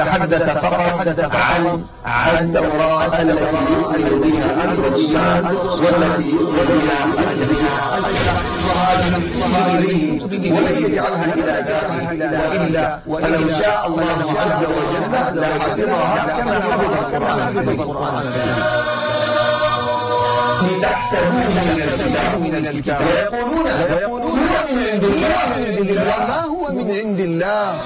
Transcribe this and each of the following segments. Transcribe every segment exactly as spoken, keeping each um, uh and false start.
تحدث فقط عن عن التوراة التي يؤمن بها الرسل والتي بها ولن يجعلها إلى وإلا ولو شاء الله عز وجل لحفظها كما حفظ القرآن لتحسبوه من الكتاب ويقولون من عند الله ما هو من عند الله.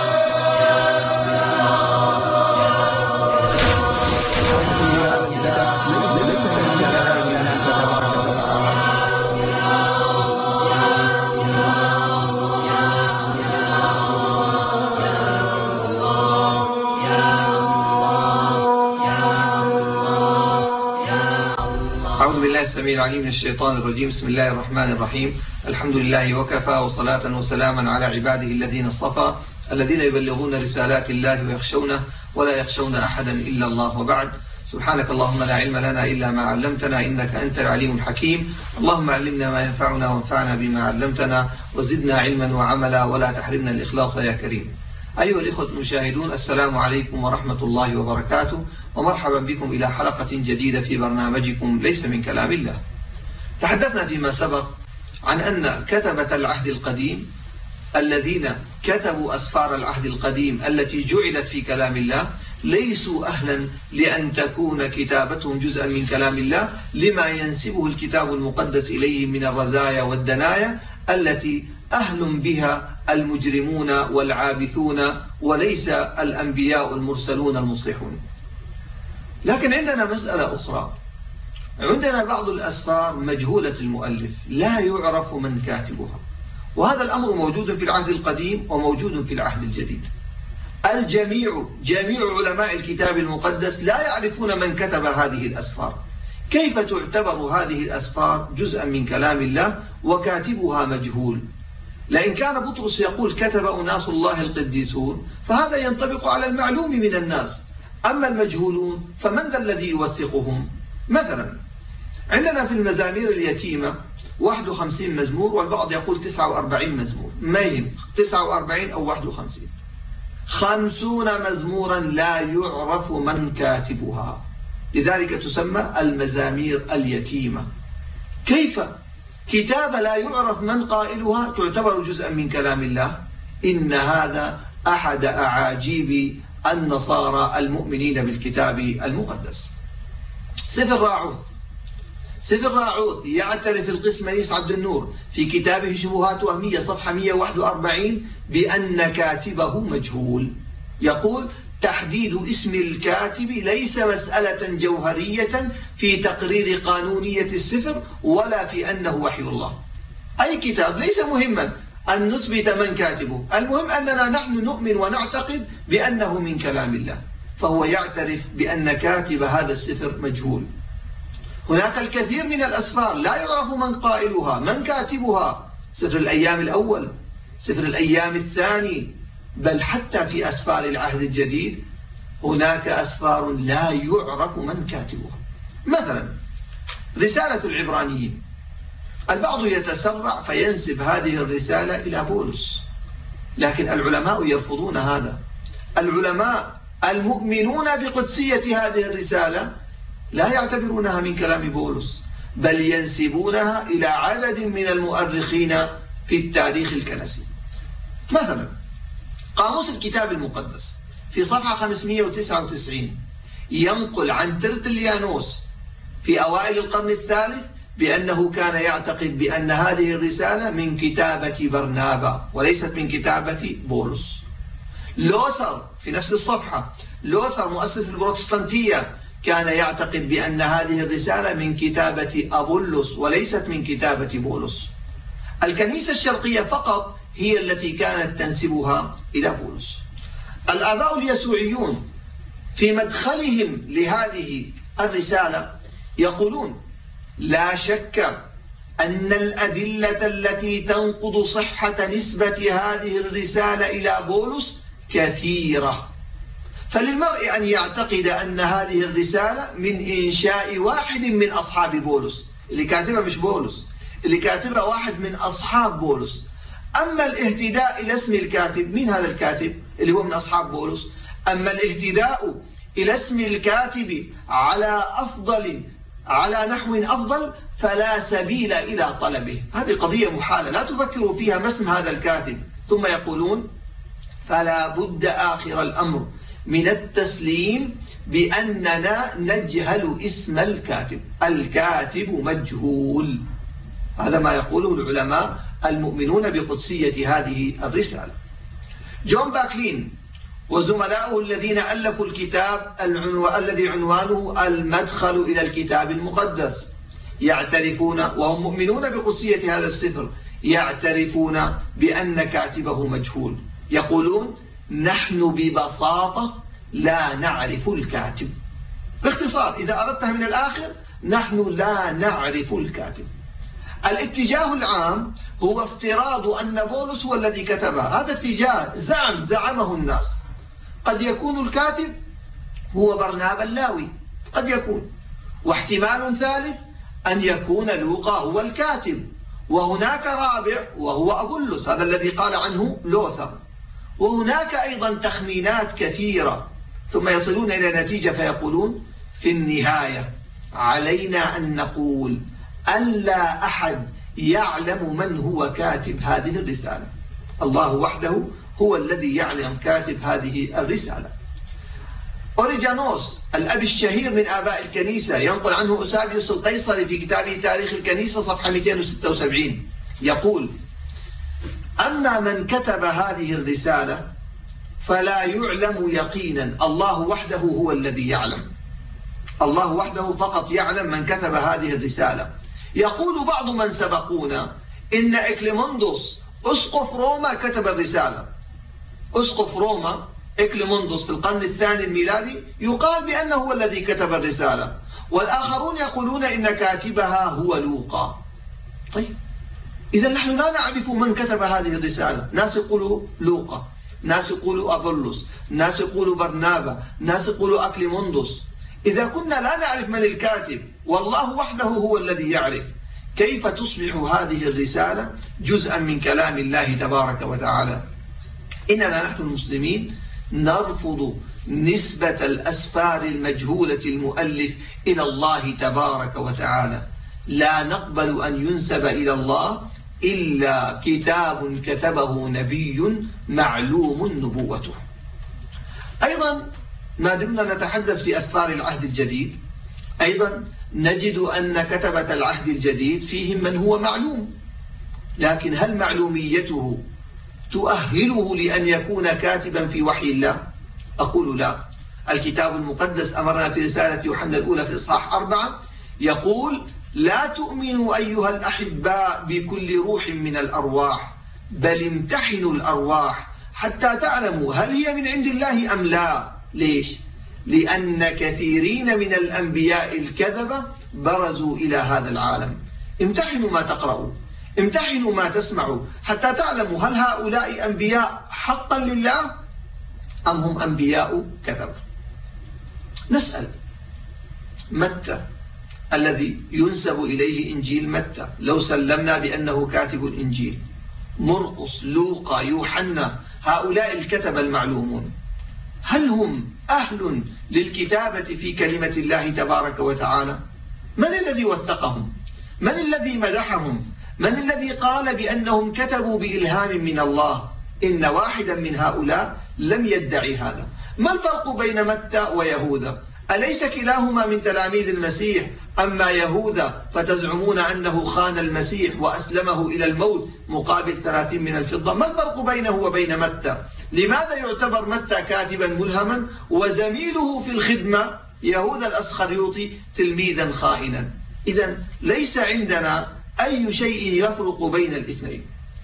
أعوذ بالله السميع العليم من الشيطان الرجيم. بسم الله الرحمن الرحيم. الحمد لله وكفى، وصلاة وسلاما على عباده الذين اصطفى الذين يبلغون رسالات الله ويخشونه ولا يخشون أحدا إلا الله، وبعد. سبحانك اللهم لا علم لنا إلا ما علمتنا إنك أنت العليم الحكيم. اللهم علمنا ما ينفعنا وانفعنا بما علمتنا وزدنا علما وعملا ولا تحرمنا الإخلاص يا كريم. أيها الإخوة المشاهدون، السلام عليكم ورحمة الله وبركاته، ومرحبا بكم إلى حلقة جديدة في برنامجكم ليس من كلام الله. تحدثنا فيما سبق عن أن كتبة العهد القديم الذين كتبوا أسفار العهد القديم التي جعلت في كلام الله ليسوا أهلا لأن تكون كتابتهم جزءا من كلام الله، لما ينسبه الكتاب المقدس إليهم من الرزايا والدنايا التي أهل بها المجرمون والعابثون، وليس الأنبياء المرسلون المصلحون. لكن عندنا مسألة أخرى، عندنا بعض الأسفار مجهولة المؤلف لا يعرف من كاتبها، وهذا الأمر موجود في العهد القديم وموجود في العهد الجديد. الجميع جميع علماء الكتاب المقدس لا يعرفون من كتب هذه الأسفار. كيف تعتبر هذه الأسفار جزءا من كلام الله وكاتبها مجهول؟ لأن كان بطرس يقول كتب أناس الله القديسون فهذا ينطبق على المعلوم من الناس، أما المجهولون فمن ذا الذي يوثقهم؟ مثلا عندنا في المزامير اليتيمة واحد وخمسين مزمور، والبعض يقول تسعة وأربعين مزمور، ما يهم تسعة وأربعين أو واحد وخمسين، خمسون مزمورا لا يعرف من كاتبها، لذلك تسمى المزامير اليتيمة. كيف كتابة لا يعرف من قائلها تعتبر جزءا من كلام الله؟ إن هذا أحد أعاجيب النصارى المؤمنين بالكتاب المقدس. سفر راعوث سفر راعوث يعترف القس منيس عبد النور في كتابه شبهات وهمية صفحة مئة وواحد وأربعين بأن كاتبه مجهول. يقول تحديد اسم الكاتب ليس مسألة جوهرية في تقرير قانونية السفر ولا في أنه وحي الله. أي كتاب ليس مهما أن نثبت من كاتبه، المهم أننا نحن نؤمن ونعتقد بأنه من كلام الله، فهو يعترف بأن كاتب هذا السفر مجهول. هناك الكثير من الأسفار لا يعرف من قائلها من كاتبها، سفر الأيام الأول، سفر الأيام الثاني، بل حتى في أسفار العهد الجديد هناك أسفار لا يعرف من كاتبها. مثلا رسالة العبرانيين، البعض يتسرع فينسب هذه الرسالة إلى بولس، لكن العلماء يرفضون هذا. العلماء المؤمنون بقدسية هذه الرسالة لا يعتبرونها من كلام بولس، بل ينسبونها إلى عدد من المؤرخين في التاريخ الكنسي. مثلا قاموس الكتاب المقدس في صفحة خمسمئة وتسعة وتسعين ينقل عن ترتليانوس في أوائل القرن الثالث بأنه كان يعتقد بأن هذه الرسالة من كتابة برنابا وليست من كتابة بولس. لوثر في نفس الصفحة، لوثر مؤسس البروتستانتية كان يعتقد بأن هذه الرسالة من كتابة أبولس وليست من كتابة بولس. الكنيسة الشرقية فقط هي التي كانت تنسبها إلى بولس. الآباء اليسوعيون في مدخلهم لهذه الرسالة يقولون لا شك أن الأدلة التي تنقض صحة نسبة هذه الرسالة إلى بولس كثيرة، فللمرء أن يعتقد أن هذه الرسالة من إنشاء واحد من أصحاب بولس. اللي كاتبها مش بولس، اللي كاتبها واحد من أصحاب بولس. أما الاهتداء إلى اسم الكاتب، مين هذا الكاتب اللي هو من أصحاب بولس؟ أما الاهتداء إلى اسم الكاتب على أفضل على نحو أفضل فلا سبيل إلى طلبه. هذه قضية محالة لا تفكروا فيها ما اسم هذا الكاتب. ثم يقولون فلا بد آخر الأمر من التسليم بأننا نجهل اسم الكاتب، الكاتب مجهول. هذا ما يقوله العلماء المؤمنون بقدسية هذه الرسالة. جون باكلين وزملاؤه الذين ألفوا الكتاب العنو... الذي عنوانه المدخل إلى الكتاب المقدس يعترفون، وهم مؤمنون بقدسية هذا السفر، يعترفون بأن كاتبه مجهول. يقولون نحن ببساطة لا نعرف الكاتب. باختصار إذا أردتها من الآخر نحن لا نعرف الكاتب. الاتجاه العام هو افتراض أن بولس هو الذي كتبها. هذا اتجاه زعم زعمه الناس. قد يكون الكاتب هو برنابا اللاوي، قد يكون، واحتمال ثالث أن يكون لوقا هو الكاتب، وهناك رابع وهو أبولس هذا الذي قال عنه لوثر، وهناك أيضا تخمينات كثيرة. ثم يصلون إلى نتيجة فيقولون في النهاية علينا أن نقول أن لا أحد يعلم من هو كاتب هذه الرسالة، الله وحده هو الذي يعلم كاتب هذه الرسالة. أوريجانوس الأب الشهير من آباء الكنيسة ينقل عنه أوسابيوس القيصري في كتابه تاريخ الكنيسة صفحة مئتين وستة وسبعين يقول: أما من كتب هذه الرسالة فلا يعلم يقينا، الله وحده هو الذي يعلم، الله وحده فقط يعلم من كتب هذه الرسالة. يقول بعض من سبقونا إن إكليموندوس أسقف روما كتب الرسالة. أسقف روما إكليموندوس في القرن الثاني الميلادي يقال بأنه هو الذي كتب الرسالة، والآخرون يقولون إن كاتبها هو لوقا. طيب إذا نحن لا نعرف من كتب هذه الرسالة. ناس يقولوا لوقا، ناس يقولوا أبولس، ناس يقولوا برنابا، ناس يقولوا أكليموندوس. إذا كنا لا نعرف من الكاتب والله وحده هو الذي يعرف، كيف تصبح هذه الرسالة جزءا من كلام الله تبارك وتعالى؟ إننا نحن المسلمين نرفض نسبة الأسفار المجهولة المؤلف إلى الله تبارك وتعالى. لا نقبل أن ينسب إلى الله إلا كتاب كتبه نبي معلوم نبوته. أيضا ما دمنا نتحدث في أسفار العهد الجديد، أيضا نجد أن كتبة العهد الجديد فيهم من هو معلوم، لكن هل معلوميته تؤهله لأن يكون كاتبا في وحي الله؟ أقول لا. الكتاب المقدس أمرنا في رسالة يوحنا الأولى في إصحاح أربعة يقول: لا تؤمنوا أيها الأحباء بكل روح من الأرواح، بل امتحنوا الأرواح حتى تعلموا هل هي من عند الله أم لا. ليش؟ لأن كثيرين من الأنبياء الكذبة برزوا إلى هذا العالم. امتحنوا ما تقرأوا، امتحنوا ما تسمعوا حتى تعلموا هل هؤلاء أنبياء حقا لله أم هم أنبياء كذبة. نسأل: متى الذي ينسب إليه إنجيل متى لو سلمنا بأنه كاتب الإنجيل، مرقس، لوقا، يوحنا، هؤلاء الكتبة المعلومون، هل هم أهل للكتابة في كلمة الله تبارك وتعالى؟ من الذي وثقهم؟ من الذي مدحهم؟ من الذي قال بأنهم كتبوا بإلهام من الله؟ إن واحدا من هؤلاء لم يدعي هذا. ما الفرق بين متى ويهوذا؟ أليس كلاهما من تلاميذ المسيح؟ أما يهوذا فتزعمون أنه خان المسيح وأسلمه إلى الموت مقابل ثلاثين من الفضة. ما الفرق بينه وبين متى؟ لماذا يعتبر متى كاتبا ملهما وزميله في الخدمة يهوذا الأسخريوطي تلميذا خائنا؟ إذن ليس عندنا أي شيء يفرق بين الاثنين.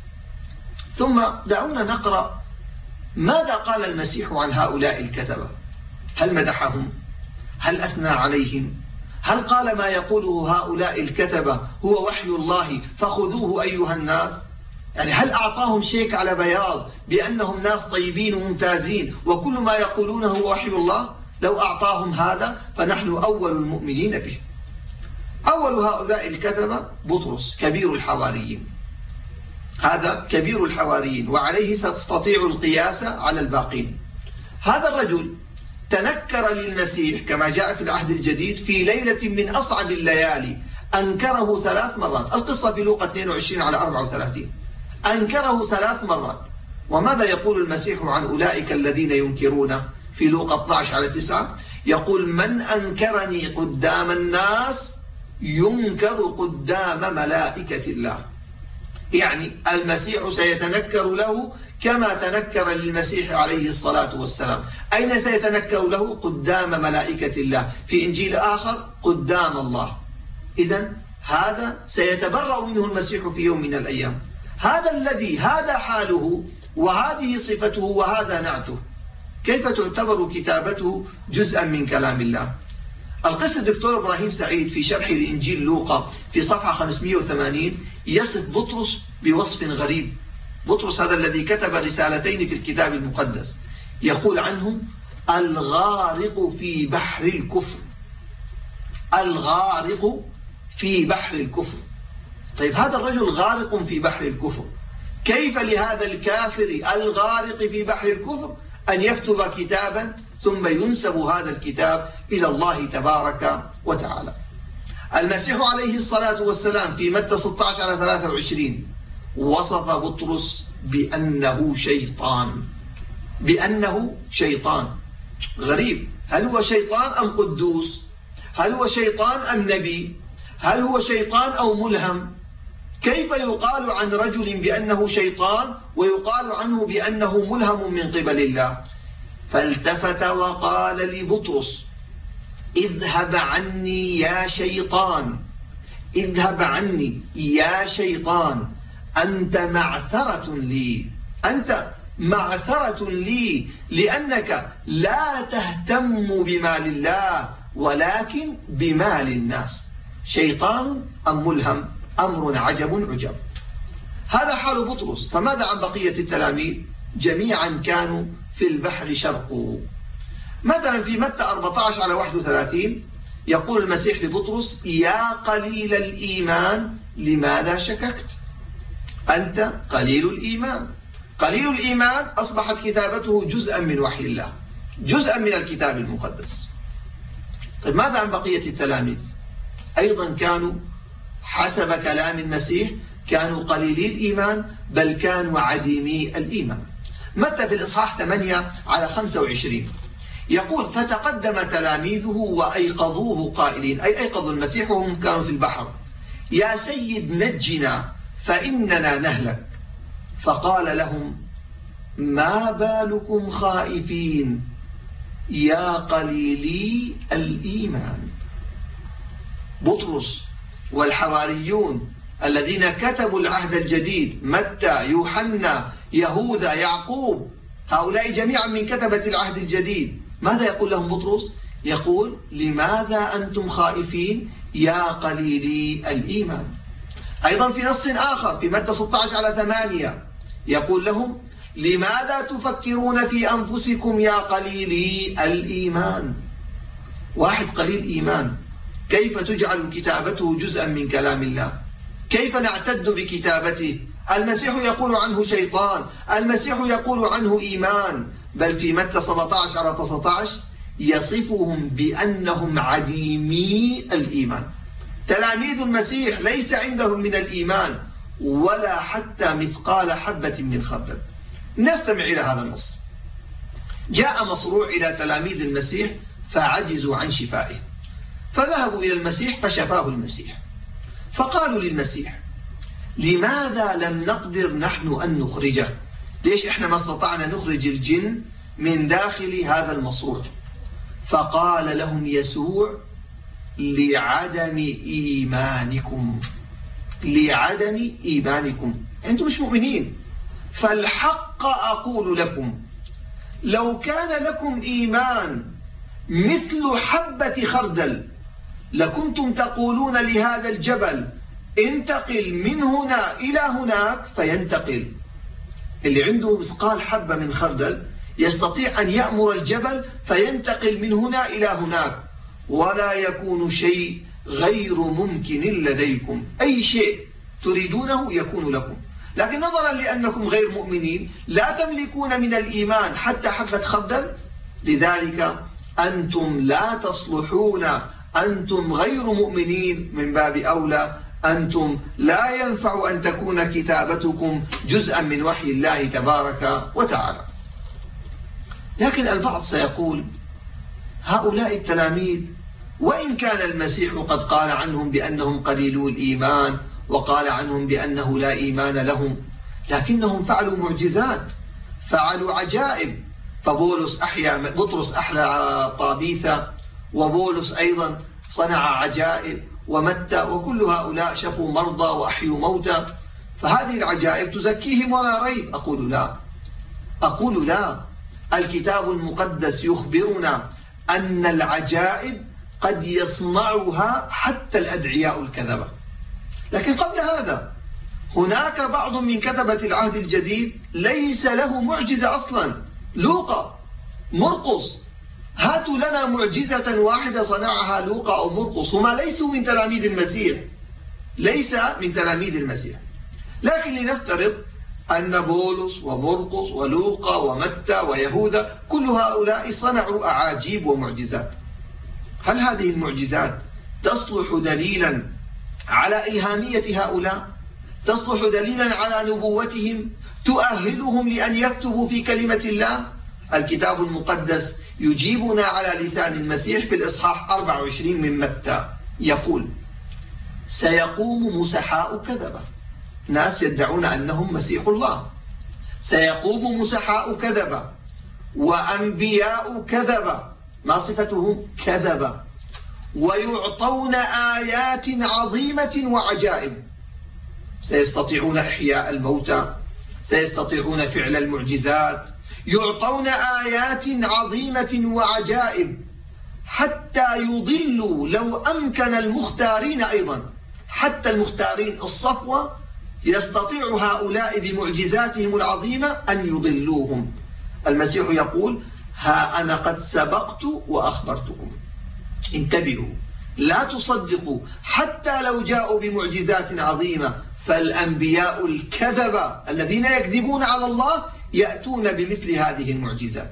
ثم دعونا نقرأ ماذا قال المسيح عن هؤلاء الكتبة. هل مدحهم؟ هل أثنى عليهم؟ هل قال ما يقوله هؤلاء الكتبة هو وحي الله فخذوه أيها الناس؟ يعني هل أعطاهم شيك على بياض بأنهم ناس طيبين وممتازين وكل ما يقولونه هو وحي الله؟ لو أعطاهم هذا فنحن أول المؤمنين به. أول هؤلاء الكتبة بطرس كبير الحواريين، هذا كبير الحواريين وعليه ستستطيع القياس على الباقين. هذا الرجل تنكر للمسيح كما جاء في العهد الجديد في ليلة من أصعب الليالي، أنكره ثلاث مرات. القصة في لوقا اثنين وعشرين على أربعة وثلاثين. أنكره ثلاث مرات. وماذا يقول المسيح عن أولئك الذين ينكرون في لوقا اثني عشر على تسعة؟ يقول: من أنكرني قدام الناس ينكر قدام ملائكة الله. يعني المسيح سيتنكر له كما تنكر للمسيح عليه الصلاة والسلام. أين سيتنكر له؟ قدام ملائكة الله. في إنجيل آخر قدام الله. إذن هذا سيتبرأ منه المسيح في يوم من الأيام. هذا الذي هذا حاله وهذه صفته وهذا نعته، كيف تعتبر كتابته جزءا من كلام الله؟ القس الدكتور إبراهيم سعيد في شرح لإنجيل لوقا في صفحة خمسمئة وثمانين يصف بطرس بوصف غريب. بطرس هذا الذي كتب رسالتين في الكتاب المقدس يقول عنه: الغارق في بحر الكفر. الغارق في بحر الكفر. طيب هذا الرجل غارق في بحر الكفر، كيف لهذا الكافر الغارق في بحر الكفر أن يكتب كتابا ثم ينسب هذا الكتاب إلى الله تبارك وتعالى؟ المسيح عليه الصلاة والسلام في متى ستة عشر على ثلاثة وعشرين وصف بطرس بأنه شيطان. بأنه شيطان. غريب، هل هو شيطان أم قدوس؟ هل هو شيطان أم نبي؟ هل هو شيطان أو ملهم؟ كيف يقال عن رجل بأنه شيطان ويقال عنه بأنه ملهم من قبل الله؟ فالتفت وقال لبطرس: اذهب عني يا شيطان، اذهب عني يا شيطان، أنت معثرة لي، أنت معثرة لي، لأنك لا تهتم بمال الله ولكن بمال الناس. شيطان أم ملهم؟ أمر عجب عجب. هذا حال بطرس. فماذا عن بقية التلاميذ؟ جميعا كانوا في البحر شرقوا. مثلا في متى أربعة عشر على واحد وثلاثين يقول المسيح لبطرس: يا قليل الإيمان لماذا شككت؟ أنت قليل الإيمان. قليل الإيمان أصبحت كتابته جزءا من وحي الله، جزءا من الكتاب المقدس. طيب ماذا عن بقية التلاميذ؟ أيضا كانوا حسب كلام المسيح كانوا قليلي الإيمان، بل كانوا عديمي الإيمان. متى في الإصحاح ثمانية على خمسة وعشرين يقول: فتقدم تلاميذه وأيقظوه قائلين، أي أيقظوا المسيح وهم كانوا في البحر: يا سيد نجنا فإننا نهلك. فقال لهم: ما بالكم خائفين يا قليلي الإيمان؟ بطرس والحواريون الذين كتبوا العهد الجديد، متى، يوحنا، يهوذا، يعقوب، هؤلاء جميعا من كتبة العهد الجديد، ماذا يقول لهم بطرس؟ يقول: لماذا أنتم خائفين يا قليلي الإيمان؟ أيضا في نص آخر في متى ستة عشر على ثمانية يقول لهم: لماذا تفكرون في أنفسكم يا قليلي الإيمان؟ واحد قليل إيمان، كيف تجعل كتابته جزءا من كلام الله؟ كيف نعتد بكتابته؟ المسيح يقول عنه شيطان، المسيح يقول عنه إيمان. بل في متى سبعة عشر على تسعة عشر يصفهم بأنهم عديمي الإيمان. تلاميذ المسيح ليس عندهم من الإيمان ولا حتى مثقال حبة من خردل. نستمع إلى هذا النص: جاء مصروع إلى تلاميذ المسيح فعجزوا عن شفائه، فذهبوا إلى المسيح فشفاه المسيح. فقالوا للمسيح: لماذا لم نقدر نحن أن نخرجه؟ ليش إحنا ما استطعنا نخرج الجن من داخل هذا المصروع؟ فقال لهم يسوع: لعدم إيمانكم. لعدم إيمانكم، أنتم مش مؤمنين. فالحق أقول لكم لو كان لكم إيمان مثل حبة خردل لكنتم تقولون لهذا الجبل انتقل من هنا إلى هناك فينتقل. اللي عنده مثقال حبة من خردل يستطيع أن يأمر الجبل فينتقل من هنا إلى هناك، ولا يكون شيء غير ممكن لديكم. أي شيء تريدونه يكون لكم، لكن نظرا لأنكم غير مؤمنين لا تملكون من الإيمان حتى حبة خردل، لذلك أنتم لا تصلحون، أنتم غير مؤمنين، من باب أولى أنتم لا ينفع أن تكون كتابتكم جزءا من وحي الله تبارك وتعالى. لكن البعض سيقول هؤلاء التلاميذ وإن كان المسيح قد قال عنهم بأنهم قليلو الإيمان وقال عنهم بأنه لا إيمان لهم، لكنهم فعلوا معجزات، فعلوا عجائب. فبولس أحيا بطرس أحلى طابيثة، وبولس أيضا صنع عجائب، ومتى، وكل هؤلاء شفوا مرضى وأحيوا موتى، فهذه العجائب تزكيهم ولا ريب. أقول لا، أقول لا. الكتاب المقدس يخبرنا أن العجائب قد يصنعها حتى الأدعياء الكذبة. لكن قبل هذا هناك بعض من كتبة العهد الجديد ليس له معجزة أصلا. لوقا، مرقس، هاتوا لنا معجزة واحدة صنعها لوقا أو مرقس، هما ليسوا من تلاميذ المسيح، ليس من تلاميذ المسيح. لكن لنفترض أن بولس ومرقس ولوقا ومتى ويهوذا كل هؤلاء صنعوا أعاجيب ومعجزات. هل هذه المعجزات تصلح دليلا على إلهامية هؤلاء؟ تصلح دليلا على نبوتهم؟ تؤهلهم لأن يكتبوا في كلمة الله؟ الكتاب المقدس يجيبنا على لسان المسيح في الإصحاح أربعة وعشرين من متى، يقول: سيقوم مسحاء كذبة، ناس يدعون أنهم مسيح الله، سيقوم مسحاء كذبة وأنبياء كذبة، ما صفتهم؟ كذبة، ويعطون آيات عظيمة وعجائب. سيستطيعون إحياء الموتى، سيستطيعون فعل المعجزات، يعطون آيات عظيمة وعجائب حتى يضلوا لو أمكن المختارين أيضا، حتى المختارين الصفوة يستطيع هؤلاء بمعجزاتهم العظيمة أن يضلوهم. المسيح يقول: ها أنا قد سبقت وأخبرتكم. انتبهوا، لا تصدقوا حتى لو جاءوا بمعجزات عظيمة، فالأنبياء الكذبة الذين يكذبون على الله يأتون بمثل هذه المعجزات.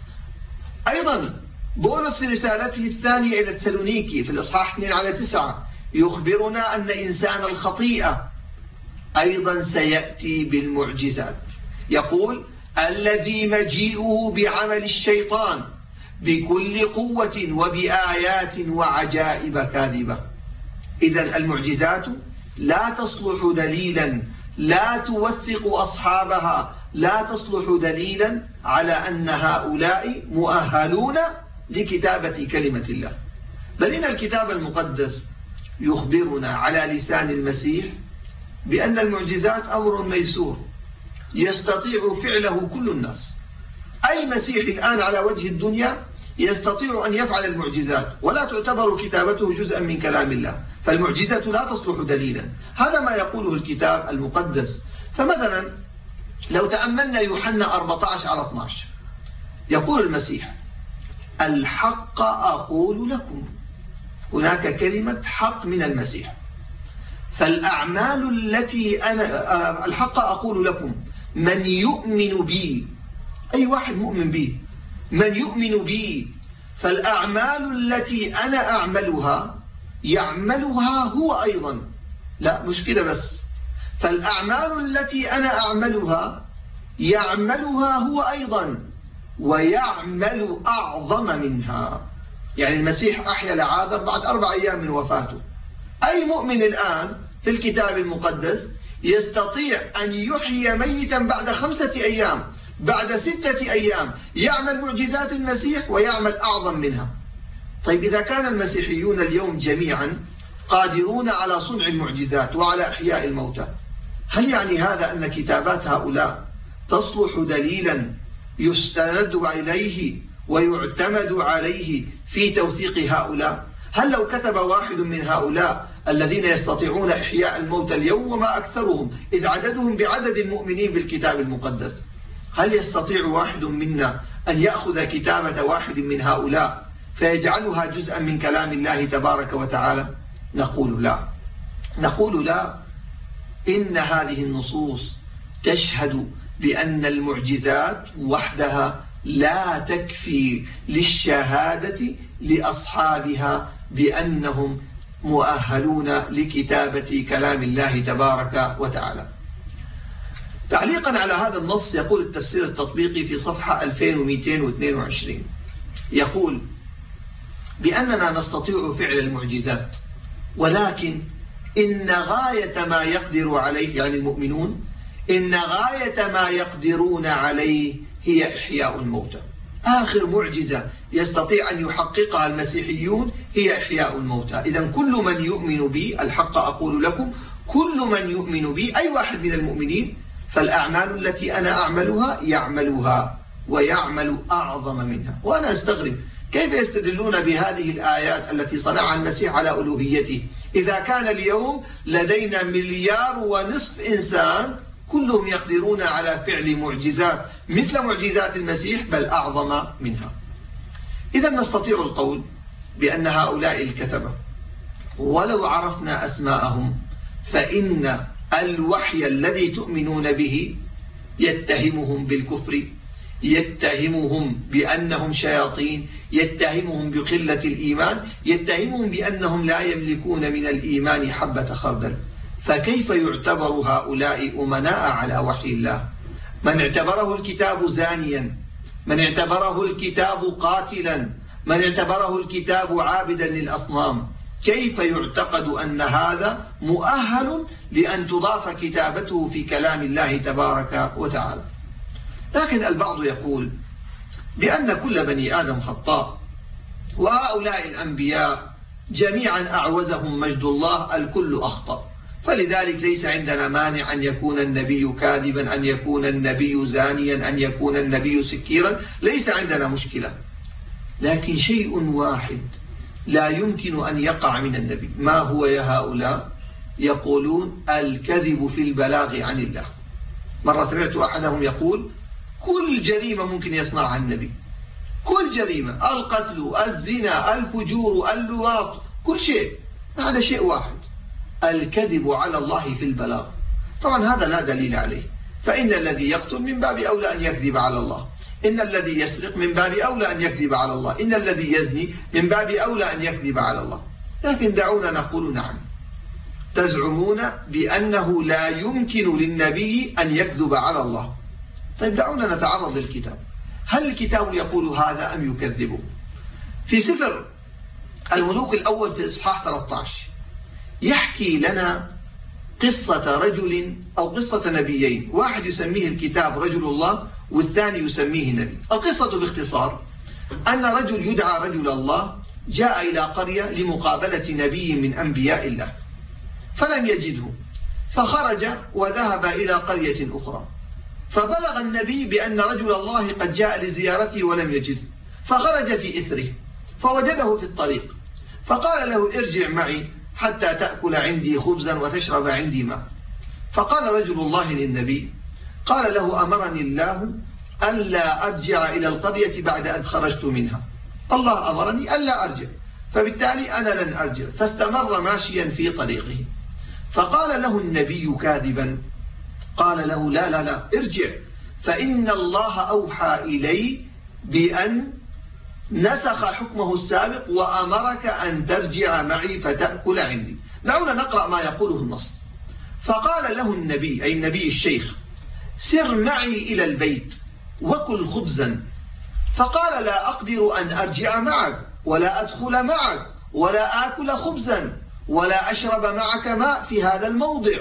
أيضا بولس في رسالته الثانية إلى تسالونيكي في الإصحاح اثنين على تسعة يخبرنا أن إنسان الخطيئة أيضا سيأتي بالمعجزات. يقول: الذي مجيئه بعمل الشيطان بكل قوة وبآيات وعجائب كاذبة. إذن المعجزات لا تصلح دليلا، لا توثق أصحابها، لا تصلح دليلا على أن هؤلاء مؤهلون لكتابة كلمة الله. بل إن الكتاب المقدس يخبرنا على لسان المسيح بأن المعجزات أمر ميسور يستطيع فعله كل الناس. أي مسيحي الآن على وجه الدنيا يستطيع أن يفعل المعجزات، ولا تعتبر كتابته جزءا من كلام الله، فالمعجزة لا تصلح دليلا. هذا ما يقوله الكتاب المقدس. فمثلا لو تأملنا يوحنا أربعة عشر على اثني عشر، يقول المسيح: الحق أقول لكم. هناك كلمة حق من المسيح. فالأعمال التي أنا الحق أقول لكم، من يؤمن بي، أي واحد مؤمن بي، من يؤمن بي فالأعمال التي أنا أعملها يعملها هو أيضا. لا، مش كده بس، فالأعمال التي أنا أعملها يعملها هو أيضا ويعمل أعظم منها. يعني المسيح أحيا لعازر بعد أربع أيام من وفاته. أي مؤمن الآن في الكتاب المقدس يستطيع أن يحيي ميتا بعد خمسة أيام، بعد ستة أيام، يعمل معجزات المسيح ويعمل أعظم منها. طيب إذا كان المسيحيون اليوم جميعا قادرون على صنع المعجزات وعلى إحياء الموتى، هل يعني هذا أن كتابات هؤلاء تصلح دليلا يستند إليه ويعتمد عليه في توثيق هؤلاء؟ هل لو كتب واحد من هؤلاء الذين يستطيعون إحياء الموتى اليوم، وما أكثرهم إذ عددهم بعدد المؤمنين بالكتاب المقدس، هل يستطيع واحد منا أن يأخذ كتابة واحد من هؤلاء فيجعلها جزءا من كلام الله تبارك وتعالى؟ نقول لا، نقول لا. إن هذه النصوص تشهد بأن المعجزات وحدها لا تكفي للشهادة لأصحابها بأنهم مؤهلون لكتابة كلام الله تبارك وتعالى. تعليقا على هذا النص يقول التفسير التطبيقي في صفحة ألفين ومئتين واثنين وعشرين، يقول بأننا نستطيع فعل المعجزات، ولكن إن غاية ما يقدر عليه، يعني المؤمنون، إن غاية ما يقدرون عليه هي إحياء الموتى. آخر معجزة يستطيع أن يحققها المسيحيون هي إحياء الموتى. إذن كل من يؤمن بي، الحق أقول لكم، كل من يؤمن بي، أي واحد من المؤمنين، فالأعمال التي أنا أعملها يعملها ويعمل أعظم منها. وأنا أستغرب كيف يستدلون بهذه الآيات التي صنعها المسيح على ألوهيته إذا كان اليوم لدينا مليار ونصف إنسان كلهم يقدرون على فعل معجزات مثل معجزات المسيح بل أعظم منها. إذا نستطيع القول بأن هؤلاء الكتبة ولو عرفنا أسماءهم فإن الوحي الذي تؤمنون به يتهمهم بالكفر، يتهمهم بأنهم شياطين، يتهمهم بقلة الإيمان، يتهمهم بأنهم لا يملكون من الإيمان حبة خردل. فكيف يعتبر هؤلاء أمناء على وحي الله؟ من اعتبره الكتاب زانيا، من اعتبره الكتاب قاتلا، من اعتبره الكتاب عابدا للأصنام، كيف يعتقد أن هذا مؤهل لأن تضاف كتابته في كلام الله تبارك وتعالى؟ لكن البعض يقول بأن كل بني آدم خطاء، وهؤلاء الأنبياء جميعا أعوزهم مجد الله، الكل أخطأ، فلذلك ليس عندنا مانع أن يكون النبي كاذبا، أن يكون النبي زانيا، أن يكون النبي سكيرا، ليس عندنا مشكلة. لكن شيء واحد لا يمكن أن يقع من النبي، ما هو يا هؤلاء؟ يقولون الكذب في البلاغ عن الله. مرة سمعت أحدهم يقول كل جريمة ممكن يصنعها النبي، كل جريمة، القتل، الزنا، الفجور، اللواط، كل شيء، هذا شيء واحد، الكذب على الله في البلاغ. طبعا هذا لا دليل عليه، فإن الذي يقتل من باب أولى أن يكذب على الله، إن الذي يسرق من باب أولى أن يكذب على الله، إن الذي يزني من باب أولى أن يكذب على الله. لكن دعونا نقول نعم، تزعمون بأنه لا يمكن للنبي أن يكذب على الله. طيب دعونا نتعرض للكتاب، هل الكتاب يقول هذا أم يكذبه؟ في سفر الملوك الأول في إصحاح ثلاثة عشر يحكي لنا قصة رجل أو قصة نبيين، واحد يسميه الكتاب رجل الله والثاني يسميه نبي. القصة باختصار أن رجل يدعى رجل الله جاء إلى قرية لمقابلة نبي من أنبياء الله فلم يجده، فخرج وذهب إلى قرية أخرى، فبلغ النبي بأن رجل الله قد جاء لزيارته ولم يجده، فخرج في إثره فوجده في الطريق، فقال له ارجع معي حتى تأكل عندي خبزا وتشرب عندي ماء. فقال رجل الله للنبي، قال له أمرني الله ألا أرجع إلى القرية بعد أن خرجت منها، الله أمرني ألا أرجع، فبالتالي أنا لن أرجع. فاستمر ماشيا في طريقه، فقال له النبي كاذبا، قال له لا لا لا ارجع، فإن الله أوحى إلي بأن نسخ حكمه السابق وأمرك أن ترجع معي فتأكل عندي. دعونا نقرأ ما يقوله النص. فقال له النبي، أي النبي الشيخ، سر معي إلى البيت وكل خبزا. فقال لا أقدر أن أرجع معك ولا أدخل معك ولا آكل خبزا ولا أشرب معك ماء في هذا الموضع،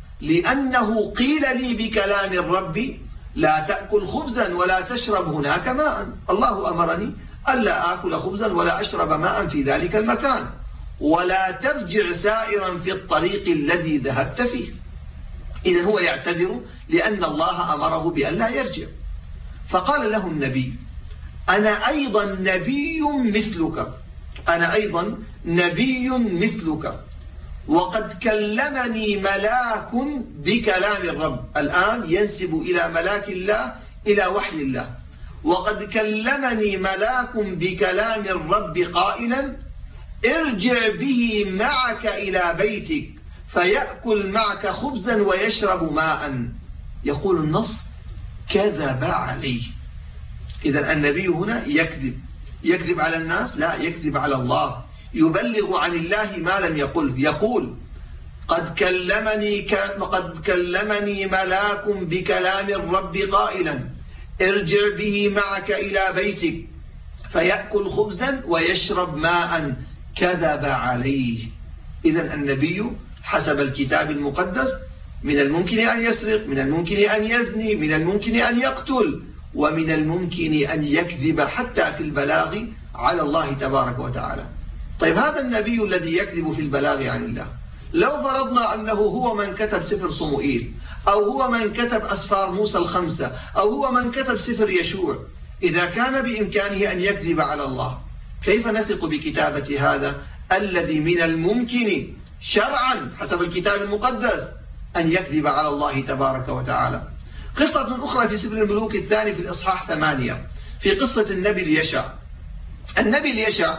لأنه قيل لي بكلام الرب لا تأكل خبزا ولا تشرب هناك ماء. الله أمرني ألا آكل خبزا ولا أشرب ماء في ذلك المكان، ولا ترجع سائرا في الطريق الذي ذهبت فيه. إذن هو يعتذر لأن الله أمره بألا يرجع. فقال له النبي أنا أيضا نبي مثلك، أنا أيضا نبي مثلك، وقد كلمني ملاك بكلام الرب. الآن ينسب إلى ملاك الله إلى وحي الله. وقد كلمني ملاك بكلام الرب قائلا ارجع به معك إلى بيتك فيأكل معك خبزا ويشرب ماء. يقول النص كذب عليه، إذا النبي هنا يكذب. يكذب على الناس؟ لا، يكذب على الله. يبلغ عن الله ما لم يقل. يقول قد كلمني ك... قد كلمني ملاك بكلام الرب قائلا ارجع به معك إلى بيتك فيأكل خبزا ويشرب ماء. كذب عليه. إذا النبي حسب الكتاب المقدس من الممكن أن يسرق، من الممكن أن يزني، من الممكن أن يقتل، ومن الممكن أن يكذب حتى في البلاغ على الله تبارك وتعالى. طيب هذا النبي الذي يكذب في البلاغ عن الله، لو فرضنا أنه هو من كتب سفر صموئيل، أو هو من كتب أسفار موسى الخمسة، أو هو من كتب سفر يشوع، إذا كان بإمكانه أن يكذب على الله، كيف نثق بكتابة هذا الذي من الممكن شرعا حسب الكتاب المقدس أن يكذب على الله تبارك وتعالى؟ قصة أخرى في سفر الملوك الثاني في الإصحاح ثمانية، في قصة النبي اليشع. النبي اليشع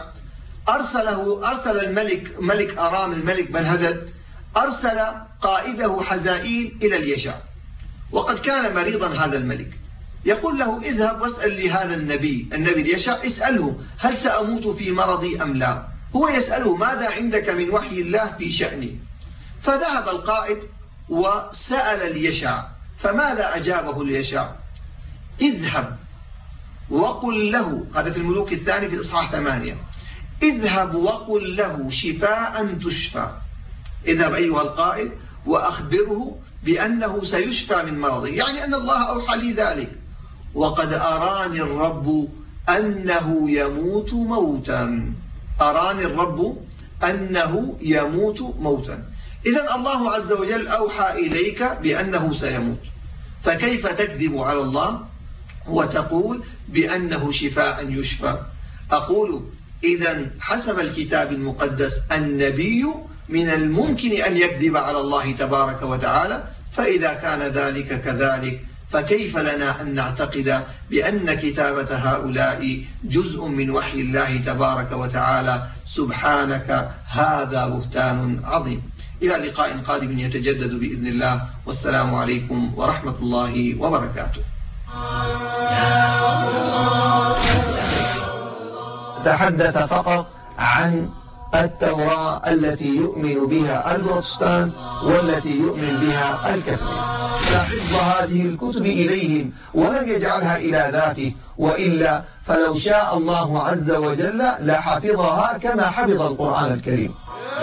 أرسله أرسل الملك ملك أرام الملك بن-هدد أرسل قائده حزائيل إلى اليشع، وقد كان مريضا هذا الملك. يقول له اذهب واسأل لهذا النبي النبي اليشع، اسأله هل سأموت في مرضي أم لا. هو يسأله ماذا عندك من وحي الله في شأني. فذهب القائد وسأل اليشع، فماذا أجابه اليشع؟ اذهب وقل له، هذا في الملوك الثاني في الإصحاح ثمانية، اذهب وقل له شفاء تشفى. اذهب أيها القائد وأخبره بأنه سيشفى من مرضه، يعني أن الله أوحى لي ذلك. وقد أراني الرب أنه يموت موتا. أراني الرب أنه يموت موتا. إذن الله عز وجل أوحى إليك بأنه سيموت، فكيف تكذب على الله وتقول بأنه شفاء يشفى؟ أقول إذن حسب الكتاب المقدس النبي من الممكن أن يكذب على الله تبارك وتعالى، فإذا كان ذلك كذلك فكيف لنا أن نعتقد بأن كتابة هؤلاء جزء من وحي الله تبارك وتعالى؟ سبحانك، هذا بهتان عظيم. إلى لقاء قادم يتجدد بإذن الله، والسلام عليكم ورحمة الله وبركاته. تحدث فقط عن التوراة التي يؤمن بها البروتستان والتي يؤمن بها الكاثوليك، فحفظ هذه الكتب إليهم ولم يجعلها إلى ذاته، وإلا فلو شاء الله عز وجل لحفظها كما حفظ القرآن الكريم.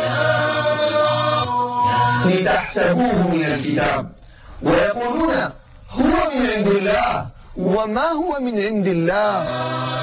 لتحسبوه من الكتاب ويقولون هو من عند الله وما هو من عند الله